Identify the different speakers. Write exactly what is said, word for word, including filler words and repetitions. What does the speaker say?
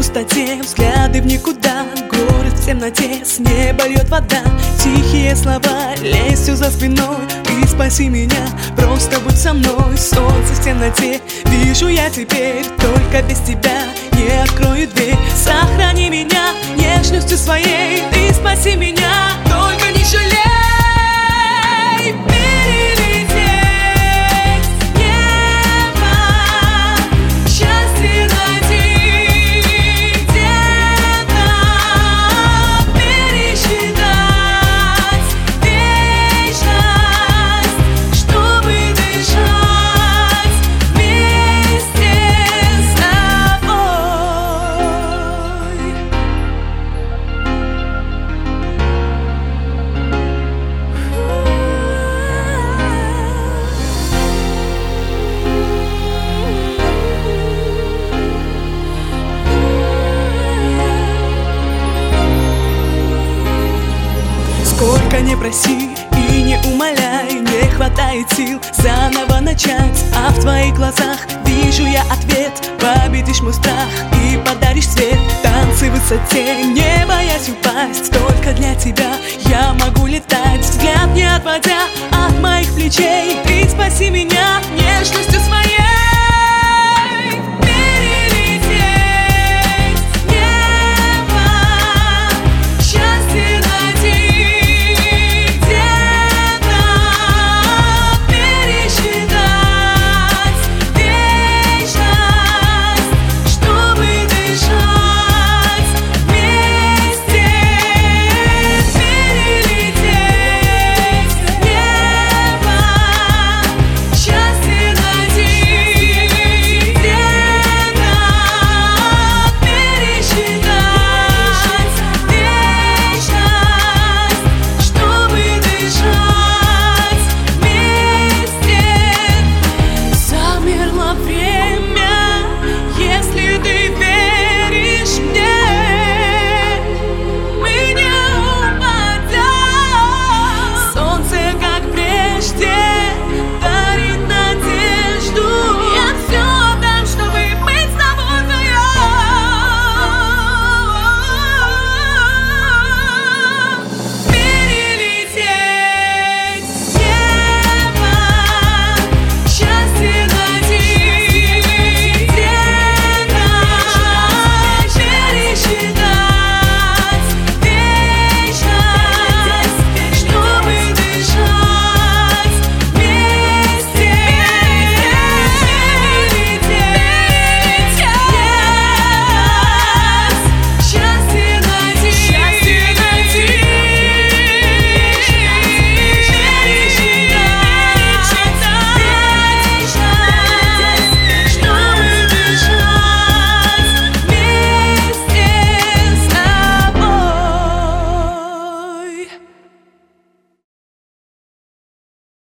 Speaker 1: пустоте, взгляды в никуда, город в темноте, с неба льет вода. Тихие слова, лезь за спиной, ты спаси меня, просто будь со мной. Солнце в темноте, вижу я теперь, только без тебя не открою дверь. Сохрани меня нежностью своей, ты спаси меня, только не жалей. Сколько не проси и не умоляй, не хватает сил заново начать. А в твоих глазах вижу я ответ, победишь мой страх и подаришь свет. Танцы в высоте, не боясь упасть, только для тебя я могу летать. Взгляд не отводя от моих плечей, ты